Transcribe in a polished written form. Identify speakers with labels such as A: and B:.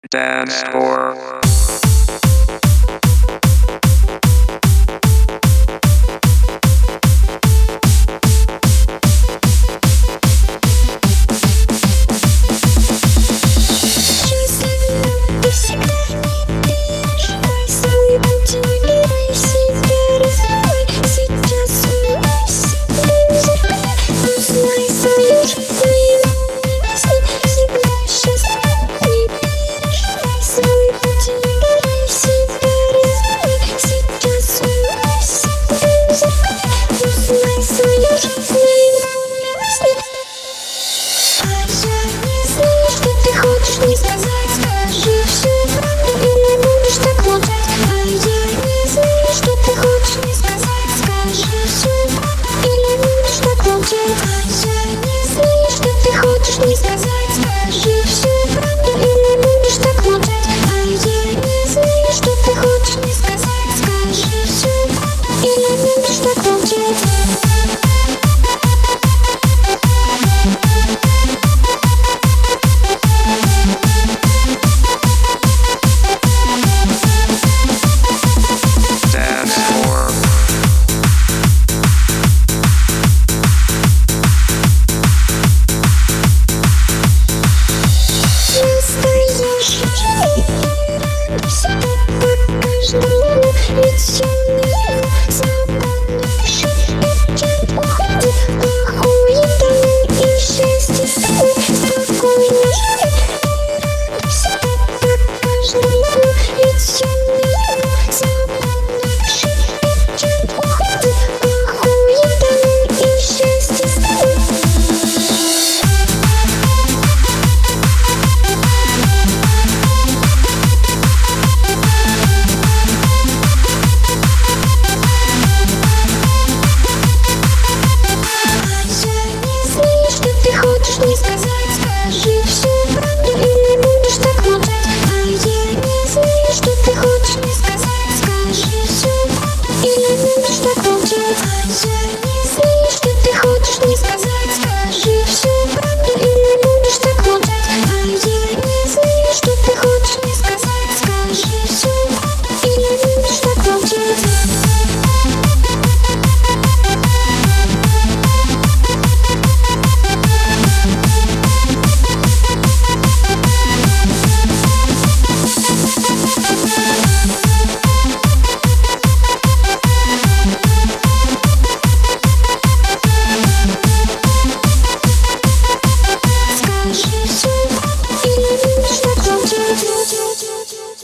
A: Dance floor.
B: Не сказать, скажи всю правду, или будешь так молчать. А я не знаю, что ты хочешь. Не сказать, скажи всю правду, или будешь так молчать. А я не знаю, что ты хочешь. Не сказать, скажи всю правду, или будешь так молчать. А я не знаю, что ты хочешь. Не сказать, скажи всю правду, или будешь так молчать. Не сказать, скажи всю правду, или будешь так молчать. А я не знаю, что ты хочешь. Не сказать, скажи всю правду, или будешь так молчать. А я не знаю, что ты хочешь. Не сказать, скажи всю правду, или будешь так молчать. А я не знаю, что ты хочешь. Не сказать, скажи всю правду, или будешь так молчать. Или будешь так молчать.